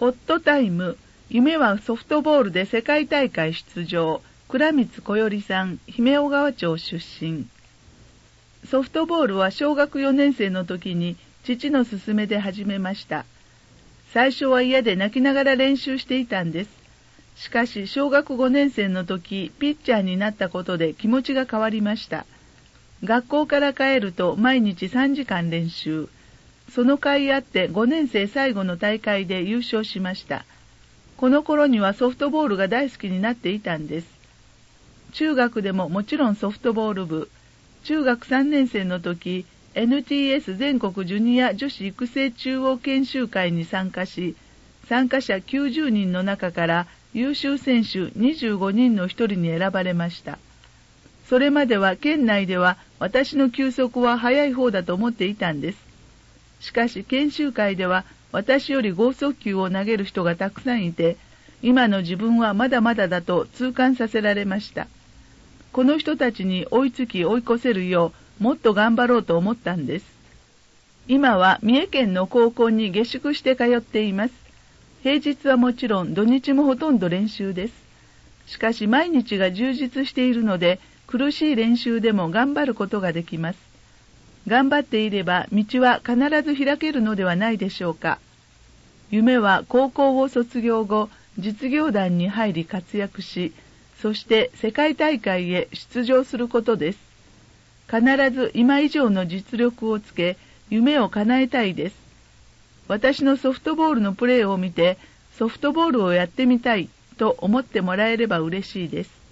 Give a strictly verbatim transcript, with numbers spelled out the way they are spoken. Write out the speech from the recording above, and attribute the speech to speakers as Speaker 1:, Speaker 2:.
Speaker 1: ホットタイム、夢はソフトボールで世界大会出場。倉光小よりさん、姫小川町出身。ソフトボールは小学よねん生の時に父の勧めで始めました。最初は嫌で泣きながら練習していたんです。しかし小学ごねん生の時、ピッチャーになったことで気持ちが変わりました。学校から帰ると毎日さんじかん練習。その甲斐あってごねん生最後の大会で優勝しました。この頃にはソフトボールが大好きになっていたんです。中学でももちろんソフトボール部。中学さんねん生の時、エヌティーエス 全国ジュニア女子育成中央研修会に参加し、参加者きゅうじゅうにんの中から優秀選手にじゅうごにんの一人に選ばれました。それまでは県内では私の球速は速い方だと思っていたんです。しかし研修会では私より剛速球を投げる人がたくさんいて、今の自分はまだまだだと痛感させられました。この人たちに追いつき追い越せるようもっと頑張ろうと思ったんです。今は三重県の高校に下宿して通っています。平日はもちろん土日もほとんど練習です。しかし毎日が充実しているので苦しい練習でも頑張ることができます。頑張っていれば道は必ず開けるのではないでしょうか。夢は高校を卒業後、実業団に入り活躍し、そして世界大会へ出場することです。必ず今以上の実力をつけ、夢を叶えたいです。私のソフトボールのプレーを見て、ソフトボールをやってみたいと思ってもらえれば嬉しいです。